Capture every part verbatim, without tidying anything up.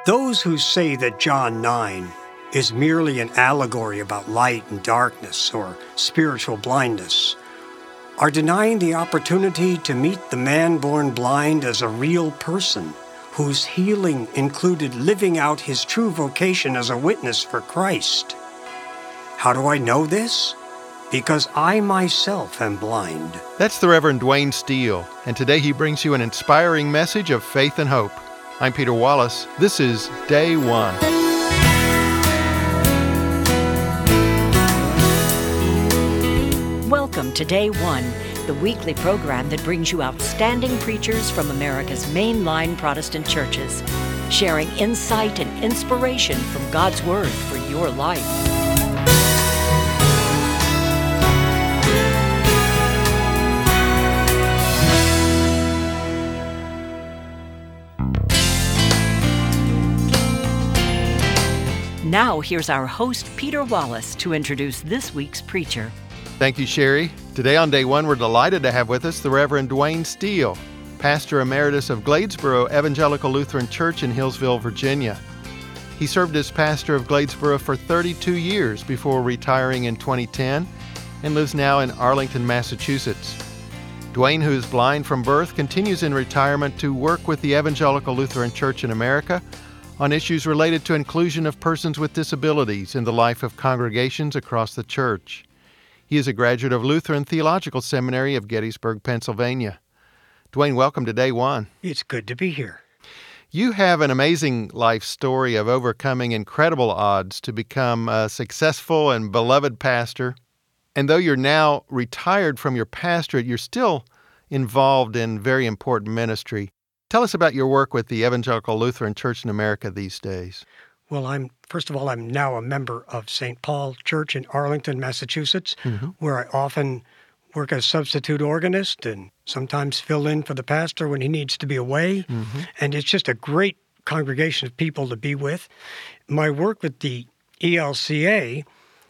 Those who say that John nine is merely an allegory about light and darkness or spiritual blindness are denying the opportunity to meet the man born blind as a real person whose healing included living out his true vocation as a witness for Christ. How do I know this? Because I myself am blind. That's the Reverend Dwayne Steele, and today he brings you an inspiring message of faith and hope. I'm Peter Wallace. This is Day One. Welcome to Day One, the weekly program that brings you outstanding preachers from America's mainline Protestant churches, sharing insight and inspiration from God's Word for your life. Now, here's our host, Peter Wallace, to introduce this week's preacher. Thank you, Sherry. Today on Day One, we're delighted to have with us the Reverend Dwayne Steele, Pastor Emeritus of Gladesboro Evangelical Lutheran Church in Hillsville, Virginia. He served as pastor of Gladesboro for thirty-two years before retiring in twenty ten and lives now in Arlington, Massachusetts. Dwayne, who is blind from birth, continues in retirement to work with the Evangelical Lutheran Church in America on issues related to inclusion of persons with disabilities in the life of congregations across the church. He is a graduate of Lutheran Theological Seminary of Gettysburg, Pennsylvania. Dwayne, welcome to Day One. It's good to be here. You have an amazing life story of overcoming incredible odds to become a successful and beloved pastor. And though you're now retired from your pastorate, you're still involved in very important ministry. Tell us about your work with the Evangelical Lutheran Church in America these days. Well, I'm first of all, I'm now a member of Saint Paul Church in Arlington, Massachusetts, mm-hmm. where I often work as substitute organist and sometimes fill in for the pastor when he needs to be away. Mm-hmm. And it's just a great congregation of people to be with. My work with the E L C A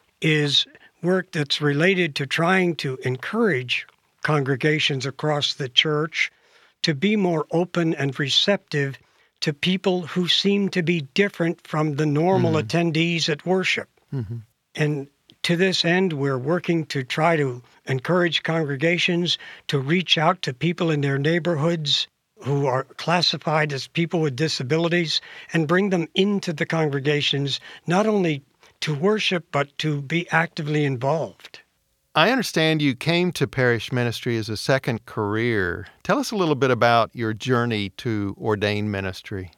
is work that's related to trying to encourage congregations across the church to be more open and receptive to people who seem to be different from the normal mm-hmm. attendees at worship. Mm-hmm. And to this end, we're working to try to encourage congregations to reach out to people in their neighborhoods who are classified as people with disabilities and bring them into the congregations, not only to worship, but to be actively involved. I understand you came to parish ministry as a second career. Tell us a little bit about your journey to ordained ministry.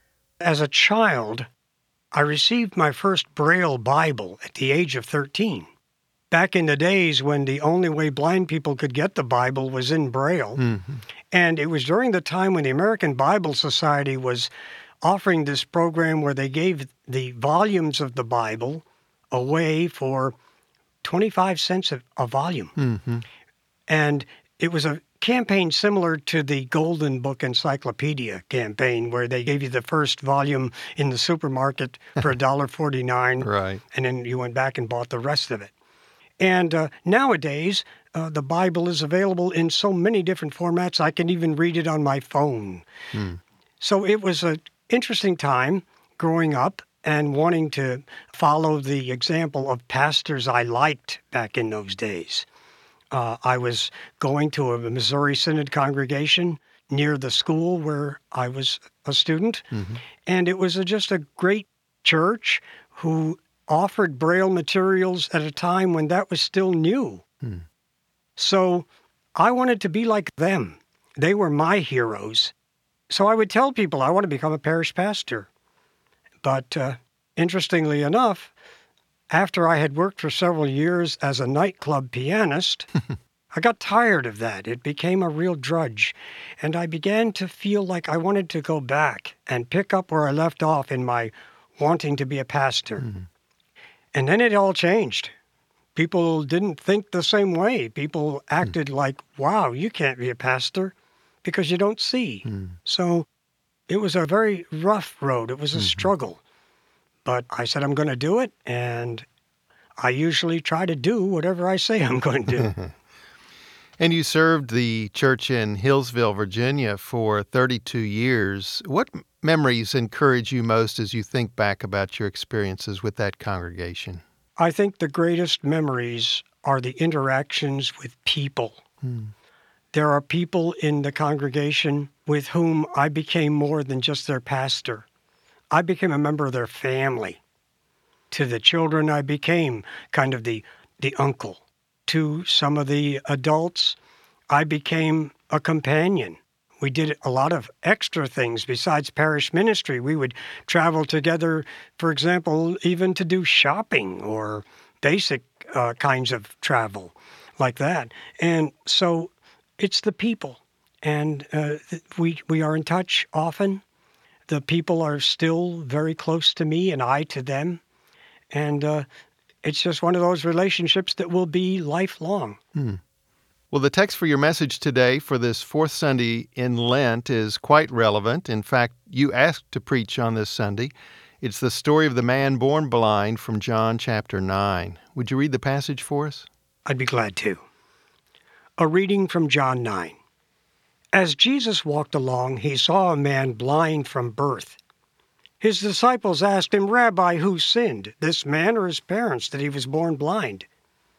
As a child, I received my first Braille Bible at the age of thirteen. Back in the days when the only way blind people could get the Bible was in Braille. Mm-hmm. And it was during the time when the American Bible Society was offering this program where they gave the volumes of the Bible away for twenty-five cents a, a volume. Mm-hmm. And it was a campaign similar to the Golden Book Encyclopedia campaign, where they gave you the first volume in the supermarket for one dollar and forty-nine cents, right. And then you went back and bought the rest of it. And uh, nowadays, uh, the Bible is available in so many different formats, I can even read it on my phone. Mm. So it was an interesting time growing up and wanting to follow the example of pastors I liked back in those days. Uh, I was going to a Missouri Synod congregation near the school where I was a student, mm-hmm. and it was a, just a great church who offered Braille materials at a time when that was still new. Mm. So I wanted to be like them. They were my heroes. So I would tell people I want to become a parish pastor. But uh, interestingly enough, after I had worked for several years as a nightclub pianist, I got tired of that. It became a real drudge. And I began to feel like I wanted to go back and pick up where I left off in my wanting to be a pastor. Mm-hmm. And then it all changed. People didn't think the same way. People acted mm. like, wow, you can't be a pastor because you don't see. Mm. So it was a very rough road. It was a mm-hmm. struggle. But I said, I'm going to do it, and I usually try to do whatever I say I'm going to do. And you served the church in Hillsville, Virginia for thirty-two years. What memories encourage you most as you think back about your experiences with that congregation? I think the greatest memories are the interactions with people. Hmm. There are people in the congregation with whom I became more than just their pastor. I became a member of their family. To the children, I became kind of the, the uncle. To some of the adults, I became a companion. We did a lot of extra things besides parish ministry. We would travel together, for example, even to do shopping or basic uh, kinds of travel like that. And so it's the people. And uh, we we are in touch often. The people are still very close to me and I to them. And uh, it's just one of those relationships that will be lifelong. Hmm. Well, the text for your message today for this fourth Sunday in Lent is quite relevant. In fact, you asked to preach on this Sunday. It's the story of the man born blind from John chapter nine. Would you read the passage for us? I'd be glad to. A reading from John nine. As Jesus walked along, he saw a man blind from birth. His disciples asked him, "Rabbi, who sinned, this man or his parents, that he was born blind?"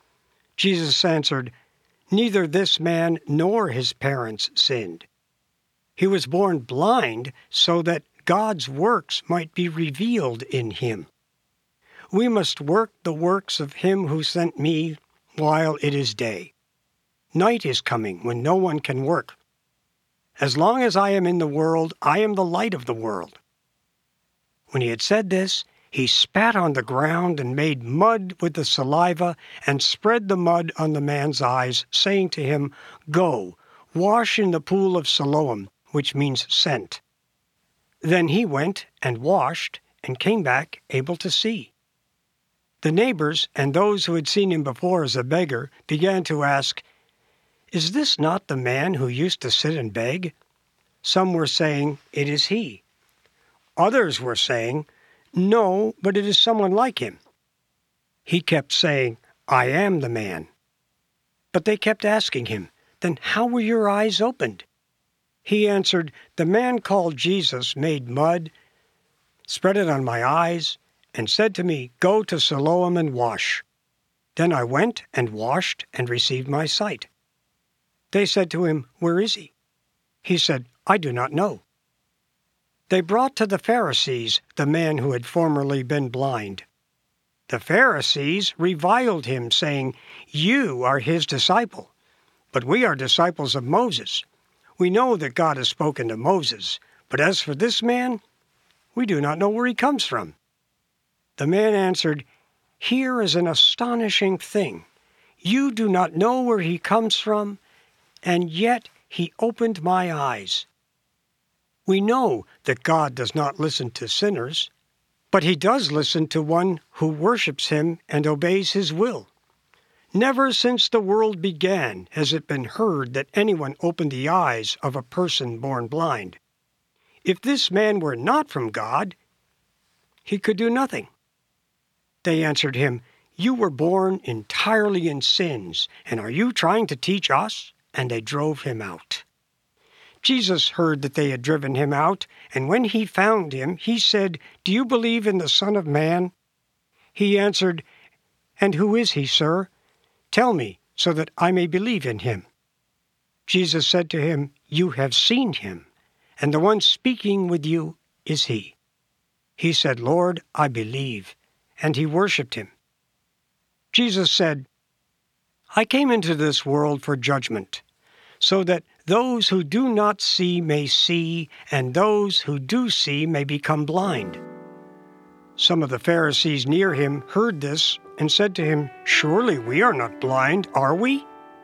Jesus answered, "Neither this man nor his parents sinned. He was born blind so that God's works might be revealed in him. We must work the works of him who sent me while it is day. Night is coming when no one can work. As long as I am in the world, I am the light of the world." When he had said this, he spat on the ground and made mud with the saliva and spread the mud on the man's eyes, saying to him, "Go, wash in the pool of Siloam," which means sent. Then he went and washed and came back able to see. The neighbors and those who had seen him before as a beggar began to ask, "Is this not the man who used to sit and beg?" Some were saying, "It is he." Others were saying, "No, but it is someone like him." He kept saying, "I am the man." But they kept asking him, "Then how were your eyes opened?" He answered, "The man called Jesus made mud, spread it on my eyes, and said to me, 'Go to Siloam and wash.' Then I went and washed and received my sight." They said to him, "Where is he?" He said, "I do not know." They brought to the Pharisees the man who had formerly been blind. The Pharisees reviled him, saying, "You are his disciple, but we are disciples of Moses. We know that God has spoken to Moses, but as for this man, we do not know where he comes from." The man answered, "Here is an astonishing thing. You do not know where he comes from, and yet he opened my eyes. We know that God does not listen to sinners, but he does listen to one who worships him and obeys his will. Never since the world began has it been heard that anyone opened the eyes of a person born blind. If this man were not from God, he could do nothing." They answered him, "You were born entirely in sins, and are you trying to teach us?" And they drove him out. Jesus heard that they had driven him out, and when he found him, he said, "Do you believe in the Son of Man?" He answered, "And who is he, sir? Tell me, so that I may believe in him." Jesus said to him, "You have seen him, and the one speaking with you is he." He said, "Lord, I believe," and he worshipped him. Jesus said, "I came into this world for judgment, so that those who do not see may see, and those who do see may become blind." Some of the Pharisees near him heard this and said to him, "Surely we are not blind, are we?"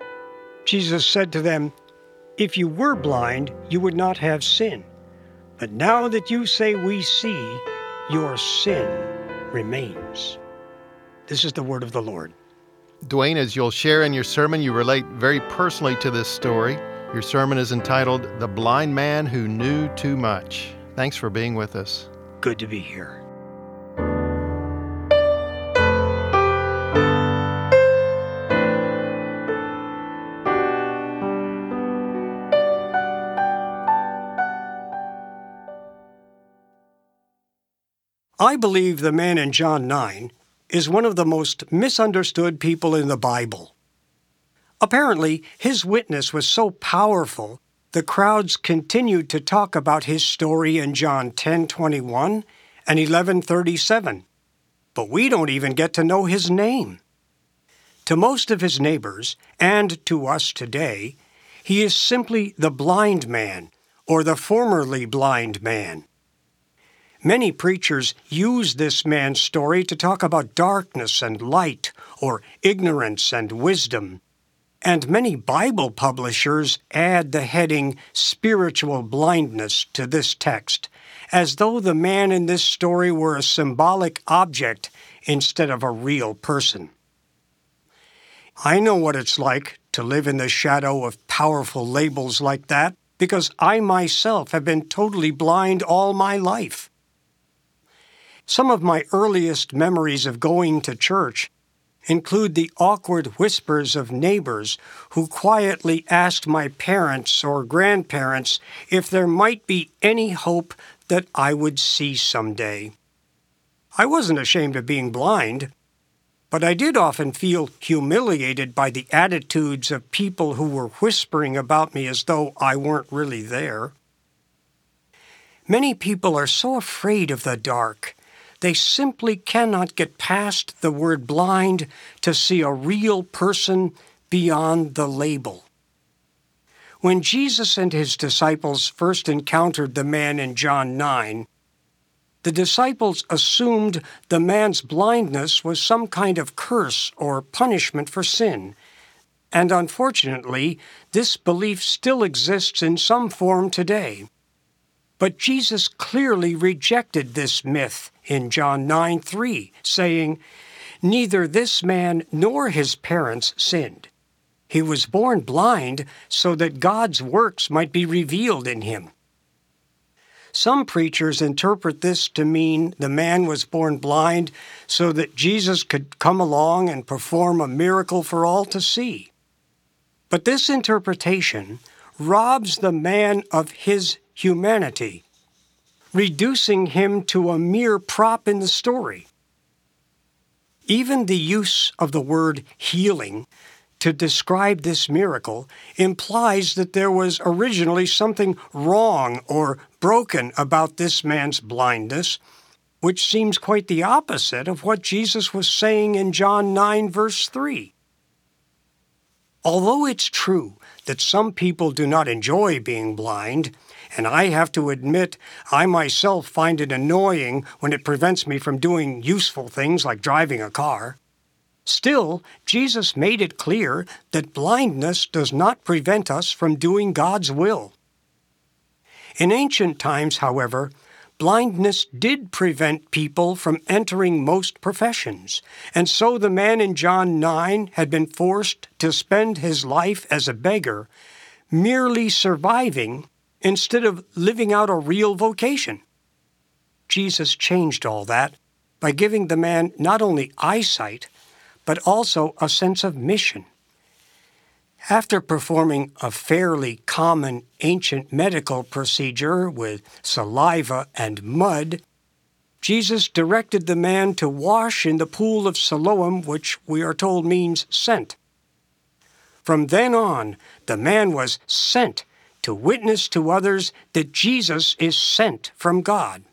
Jesus said to them, "If you were blind, you would not have sin. But now that you say we see, your sin remains." This is the word of the Lord. Dwayne, as you'll share in your sermon, you relate very personally to this story. Your sermon is entitled, "The Blind Man Who Knew Too Much." Thanks for being with us. Good to be here. I believe the man in John nine is one of the most misunderstood people in the Bible. Apparently, his witness was so powerful, the crowds continued to talk about his story in John ten twenty-one and eleven thirty-seven. But we don't even get to know his name. To most of his neighbors, and to us today, he is simply the blind man, or the formerly blind man. Many preachers use this man's story to talk about darkness and light, or ignorance and wisdom. And many Bible publishers add the heading spiritual blindness to this text, as though the man in this story were a symbolic object instead of a real person. I know what it's like to live in the shadow of powerful labels like that, because I myself have been totally blind all my life. Some of my earliest memories of going to church include the awkward whispers of neighbors who quietly asked my parents or grandparents if there might be any hope that I would see someday. I wasn't ashamed of being blind, but I did often feel humiliated by the attitudes of people who were whispering about me as though I weren't really there. Many people are so afraid of the dark. They simply cannot get past the word blind to see a real person beyond the label. When Jesus and his disciples first encountered the man in John nine, the disciples assumed the man's blindness was some kind of curse or punishment for sin. And unfortunately, this belief still exists in some form today. But Jesus clearly rejected this myth in John nine three, saying, "Neither this man nor his parents sinned. He was born blind so that God's works might be revealed in him." Some preachers interpret this to mean the man was born blind so that Jesus could come along and perform a miracle for all to see. But this interpretation robs the man of his humanity, reducing him to a mere prop in the story. Even the use of the word healing to describe this miracle implies that there was originally something wrong or broken about this man's blindness, which seems quite the opposite of what Jesus was saying in John nine, verse three. Although it's true that some people do not enjoy being blind, and I have to admit I myself find it annoying when it prevents me from doing useful things like driving a car, still, Jesus made it clear that blindness does not prevent us from doing God's will. In ancient times, however, blindness did prevent people from entering most professions, and so the man in John nine had been forced to spend his life as a beggar, merely surviving instead of living out a real vocation. Jesus changed all that by giving the man not only eyesight, but also a sense of mission. After performing a fairly common ancient medical procedure with saliva and mud, Jesus directed the man to wash in the pool of Siloam, which we are told means sent. From then on, the man was sent to witness to others that Jesus is sent from God.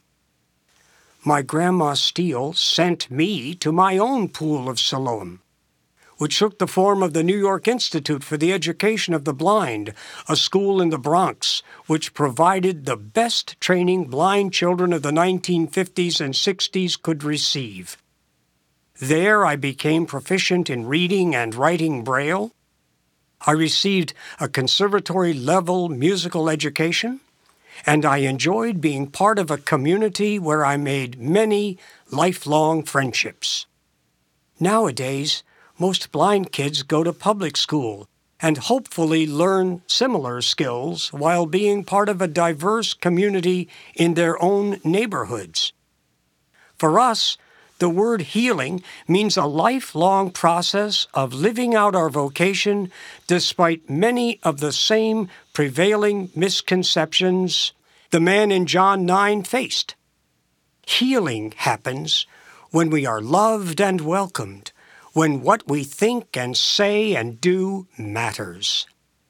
My Grandma Steele sent me to my own pool of Siloam, which took the form of the New York Institute for the Education of the Blind, a school in the Bronx, which provided the best training blind children of the nineteen fifties and sixties could receive. There I became proficient in reading and writing Braille. I received a conservatory-level musical education, and I enjoyed being part of a community where I made many lifelong friendships. Nowadays, most blind kids go to public school and hopefully learn similar skills while being part of a diverse community in their own neighborhoods. For us, the word healing means a lifelong process of living out our vocation despite many of the same prevailing misconceptions the man in John nine faced. healing happens when we are loved and welcomed, when what we think and say and do matters.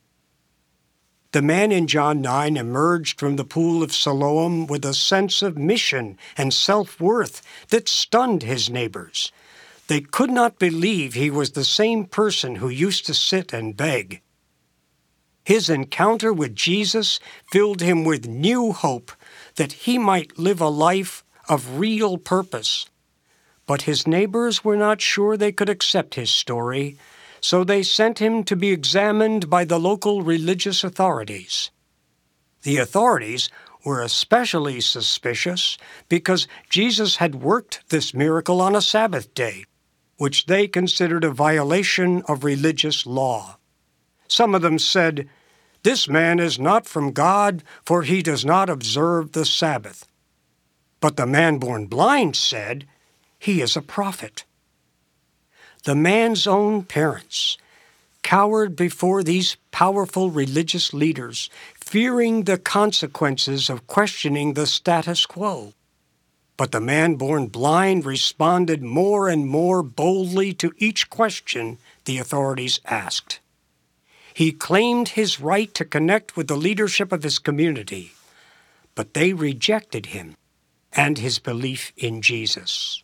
The man in John nine emerged from the pool of Siloam with a sense of mission and self-worth that stunned his neighbors. They could not believe he was the same person who used to sit and beg. His encounter with Jesus filled him with new hope that he might live a life of real purpose. But his neighbors were not sure they could accept his story, so they sent him to be examined by the local religious authorities. The authorities were especially suspicious because Jesus had worked this miracle on a Sabbath day, which they considered a violation of religious law. Some of them said, "This man is not from God, for he does not observe the Sabbath." But the man born blind said, "He is a prophet." The man's own parents cowered before these powerful religious leaders, fearing the consequences of questioning the status quo. But the man born blind responded more and more boldly to each question the authorities asked. He claimed his right to connect with the leadership of his community, but they rejected him and his belief in Jesus.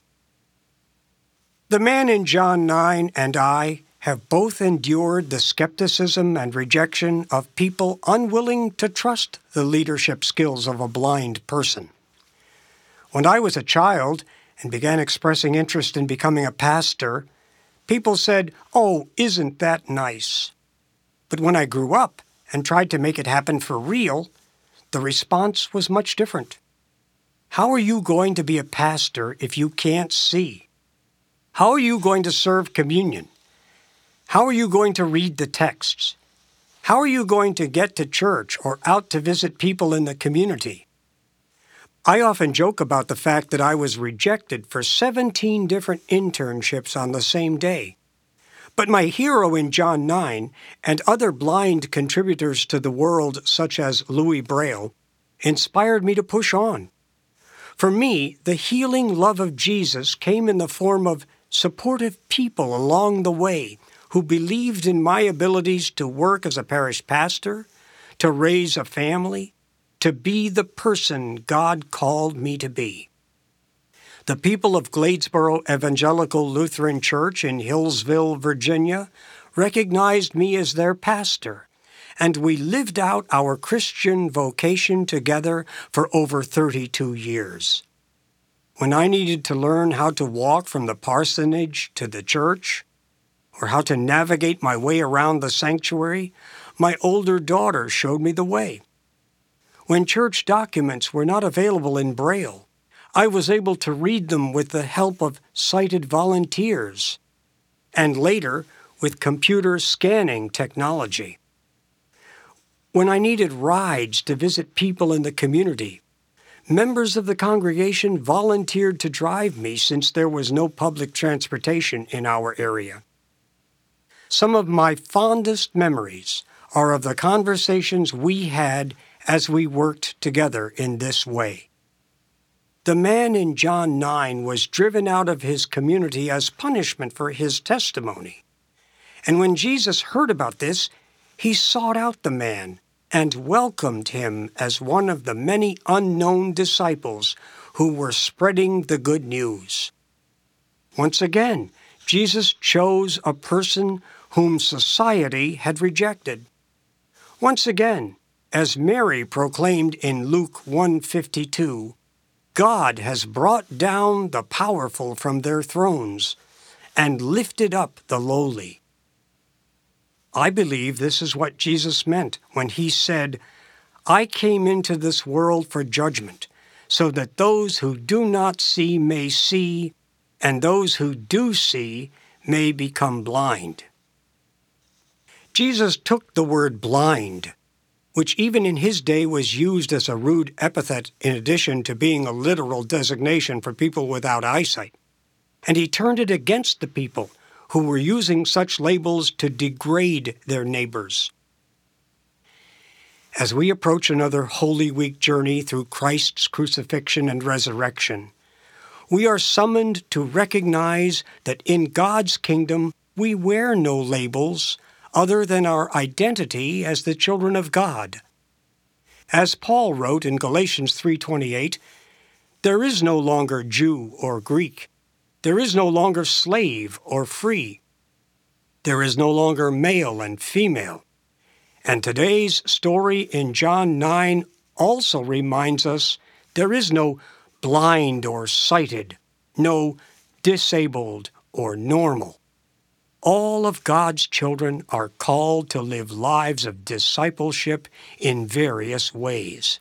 The man in John nine and I have both endured the skepticism and rejection of people unwilling to trust the leadership skills of a blind person. When I was a child and began expressing interest in becoming a pastor, people said, "Oh, isn't that nice?" But when I grew up and tried to make it happen for real, the response was much different. How are you going to be a pastor if you can't see? How are you going to serve communion? How are you going to read the texts? How are you going to get to church or out to visit people in the community? I often joke about the fact that I was rejected for seventeen different internships on the same day. But my hero in John nine and other blind contributors to the world, such as Louis Braille, inspired me to push on. For me, the healing love of Jesus came in the form of supportive people along the way who believed in my abilities to work as a parish pastor, to raise a family, to be the person God called me to be. The people of Gladesboro Evangelical Lutheran Church in Hillsville, Virginia, recognized me as their pastor, and we lived out our Christian vocation together for over thirty-two years. When I needed to learn how to walk from the parsonage to the church, or how to navigate my way around the sanctuary, my older daughter showed me the way. When church documents were not available in Braille, I was able to read them with the help of sighted volunteers, and later with computer scanning technology. When I needed rides to visit people in the community, members of the congregation volunteered to drive me since there was no public transportation in our area. Some of my fondest memories are of the conversations we had as we worked together in this way. The man in John nine was driven out of his community as punishment for his testimony. And when Jesus heard about this, he sought out the man and welcomed him as one of the many unknown disciples who were spreading the good news. Once again, Jesus chose a person whom society had rejected. Once again, as Mary proclaimed in Luke one fifty-two, God has brought down the powerful from their thrones and lifted up the lowly. I believe this is what Jesus meant when he said, "I came into this world for judgment, so that those who do not see may see, and those who do see may become blind." Jesus took the word blind, which even in his day was used as a rude epithet in addition to being a literal designation for people without eyesight, and he turned it against the people who were using such labels to degrade their neighbors. As we approach another Holy Week journey through Christ's crucifixion and resurrection, We are summoned to recognize that in God's kingdom we wear no labels other than our identity as the children of God. As Paul wrote in Galatians three twenty-eight, "There is no longer Jew or Greek. There is no longer slave or free. There is no longer male and female." And today's story in John nine also reminds us there is no blind or sighted, no disabled or normal. All of God's children are called to live lives of discipleship in various ways.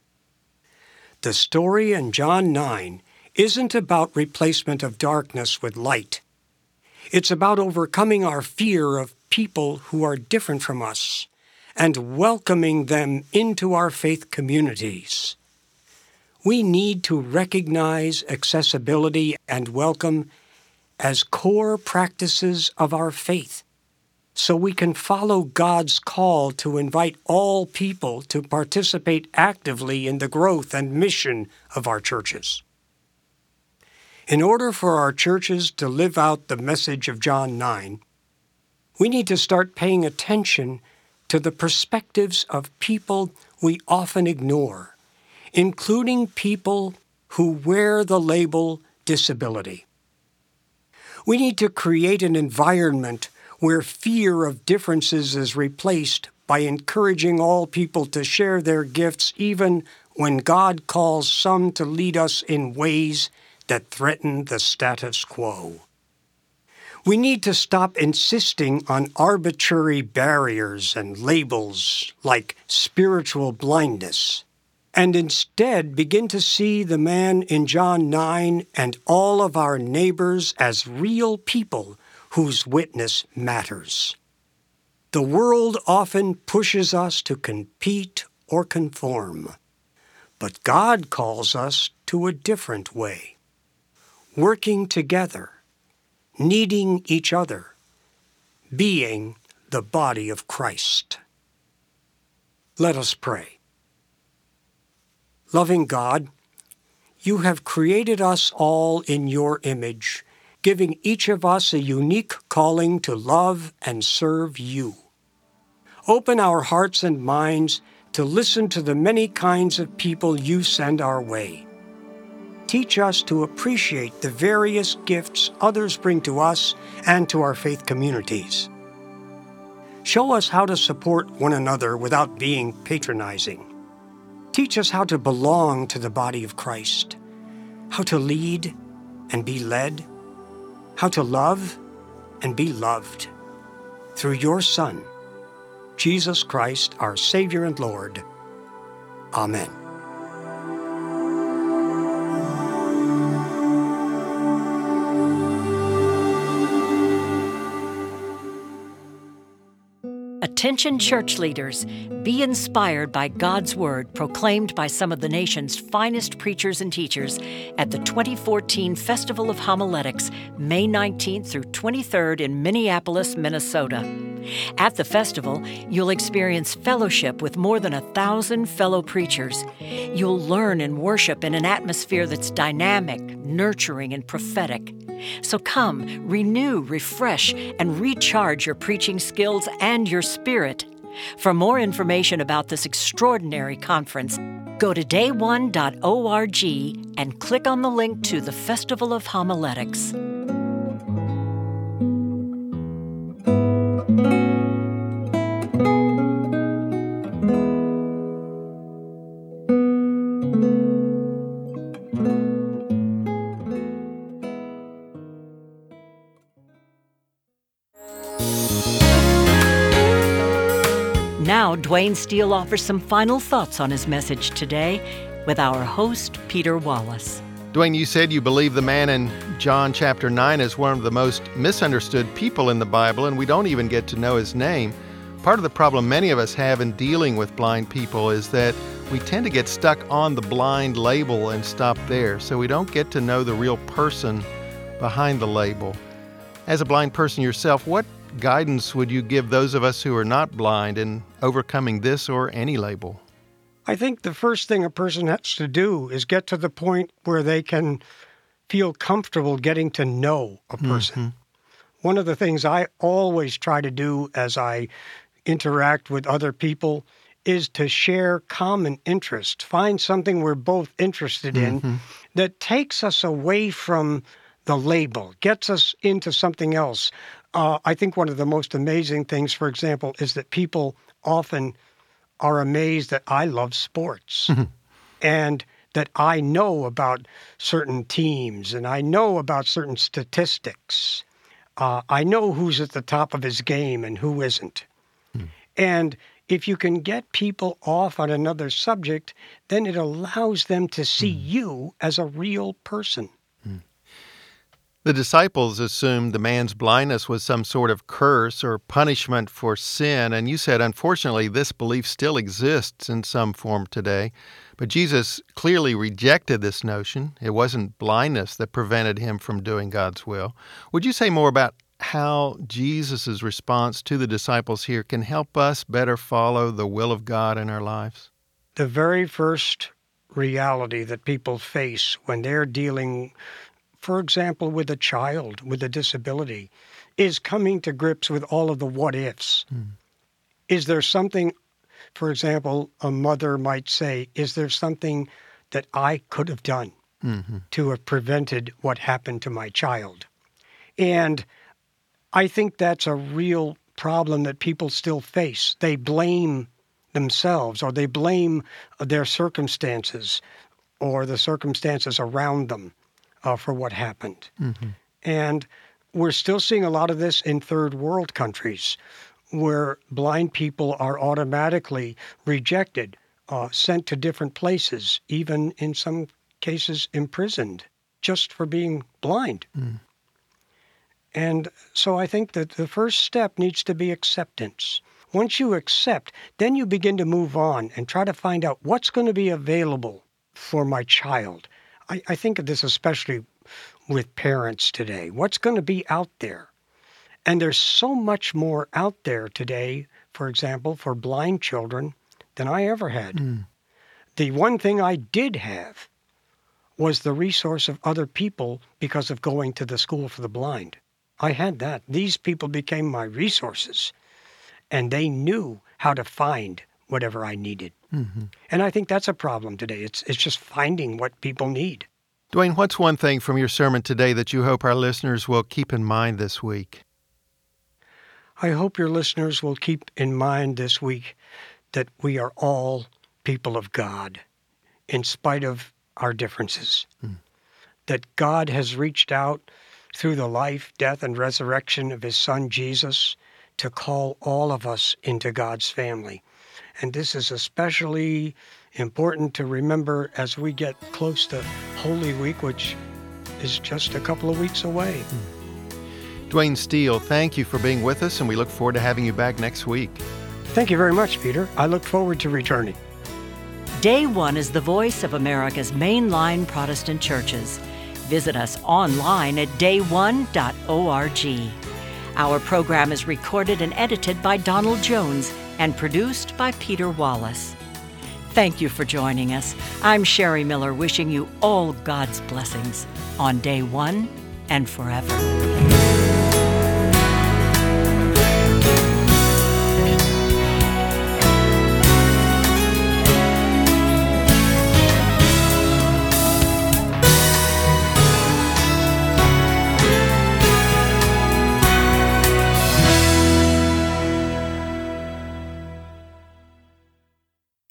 The story in John nine isn't about replacement of darkness with light. It's about overcoming our fear of people who are different from us and welcoming them into our faith communities. We need to recognize accessibility and welcome as core practices of our faith, so we can follow God's call to invite all people to participate actively in the growth and mission of our churches. In order for our churches to live out the message of John nine, we need to start paying attention to the perspectives of people we often ignore, including people who wear the label disability. We need to create an environment where fear of differences is replaced by encouraging all people to share their gifts even when God calls some to lead us in ways that threaten the status quo. We need to stop insisting on arbitrary barriers and labels like spiritual blindness, and instead begin to see the man in John nine and all of our neighbors as real people whose witness matters. The world often pushes us to compete or conform, but God calls us to a different way, working together, needing each other, being the body of Christ. Let us pray. Loving God, you have created us all in your image, giving each of us a unique calling to love and serve you. Open our hearts and minds to listen to the many kinds of people you send our way. Teach us to appreciate the various gifts others bring to us and to our faith communities. Show us how to support one another without being patronizing. Teach us how to belong to the body of Christ, how to lead and be led, how to love and be loved. Through your Son, Jesus Christ, our Savior and Lord. Amen. Attention church leaders, be inspired by God's Word proclaimed by some of the nation's finest preachers and teachers at the twenty fourteen Festival of Homiletics, May nineteenth through twenty-third in Minneapolis, Minnesota. At the festival, you'll experience fellowship with more than a thousand fellow preachers. You'll learn and worship in an atmosphere that's dynamic, nurturing, and prophetic. So come, renew, refresh, and recharge your preaching skills and your spirit. For more information about this extraordinary conference, go to day one dot org and click on the link to the Festival of Homiletics. Now, Dwayne Steele offers some final thoughts on his message today with our host, Peter Wallace. Dwayne, you said you believe the man in John chapter nine is one of the most misunderstood people in the Bible, and we don't even get to know his name. Part of the problem many of us have in dealing with blind people is that we tend to get stuck on the blind label and stop there, so we don't get to know the real person behind the label. As a blind person yourself, what guidance would you give those of us who are not blind in overcoming this or any label? I think the first thing a person has to do is get to the point where they can feel comfortable getting to know a person. Mm-hmm. One of the things I always try to do as I interact with other people is to share common interests, find something we're both interested in mm-hmm. that takes us away from the label, gets us into something else. Uh, I think one of the most amazing things, for example, is that people often are amazed that I love sports mm-hmm. and that I know about certain teams and I know about certain statistics. Uh, I know who's at the top of his game and who isn't. Mm. And if you can get people off on another subject, then it allows them to see mm. you as a real person. Mm. The disciples assumed the man's blindness was some sort of curse or punishment for sin, and you said, unfortunately, this belief still exists in some form today. But Jesus clearly rejected this notion. It wasn't blindness that prevented him from doing God's will. Would you say more about how Jesus' response to the disciples here can help us better follow the will of God in our lives? The very first reality that people face when they're dealing, for example, with a child with a disability, is coming to grips with all of the what-ifs. Mm. Is there something, for example, a mother might say, is there something that I could have done mm-hmm. to have prevented what happened to my child? And I think that's a real problem that people still face. They blame themselves or they blame their circumstances or the circumstances around them uh, for what happened. Mm-hmm. And we're still seeing a lot of this in third world countries where blind people are automatically rejected, uh, sent to different places, even in some cases imprisoned just for being blind. Mm. And so I think that the first step needs to be acceptance. Once you accept, then you begin to move on and try to find out what's going to be available for my child. I, I think of this especially with parents today. What's going to be out there? And there's so much more out there today, for example, for blind children than I ever had. Mm. The one thing I did have was the resource of other people because of going to the School for the Blind. I had that. These people became my resources, and they knew how to find whatever I needed. Mm-hmm. And I think that's a problem today. It's it's just finding what people need. Dwayne, what's one thing from your sermon today that you hope our listeners will keep in mind this week? I hope your listeners will keep in mind this week that we are all people of God, in spite of our differences. Mm. That God has reached out through the life, death, and resurrection of his Son, Jesus, to call all of us into God's family. And this is especially important to remember as we get close to Holy Week, which is just a couple of weeks away. Dwayne Steele, thank you for being with us, and we look forward to having you back next week. Thank you very much, Peter. I look forward to returning. Day One is the voice of America's mainline Protestant churches. Visit us online at day one dot org. Our program is recorded and edited by Donald Jones and produced by Peter Wallace. Thank you for joining us. I'm Sherry Miller, wishing you all God's blessings on Day One and forever.